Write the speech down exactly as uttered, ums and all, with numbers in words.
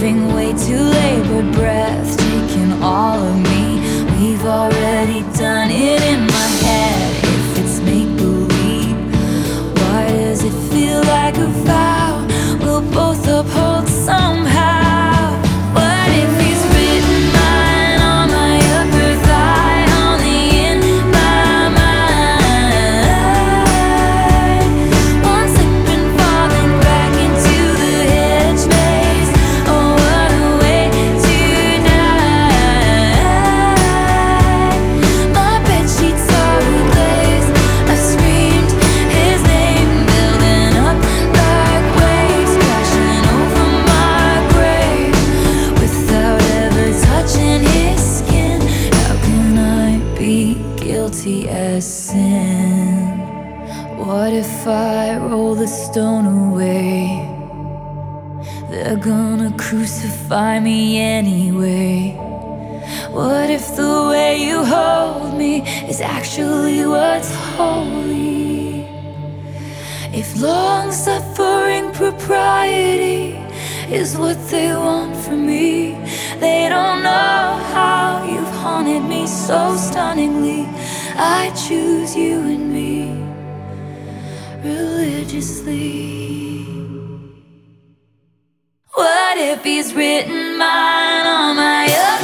living way too labored breath, taking all of me. We've already done it in my head. If it's make-believe, why does it feel like a vow we'll both uphold somehow? What if he's written mine on my upper thigh, only in my mind? One slip and falling back into the headspace. Oh, what a way to die. My bedsheets are replaced. I've screamed his name, building up like waves, crashing over my grave without ever touching his skin. How can I be guilty as sin? What if I roll the stone away? They're gonna crucify me anyway. What if the way you hold me is actually what's holy? If long-suffering propriety is what they want from me, they don't know how you've haunted me so stunningly. I choose you and me religiously. What if he's written mine on my own?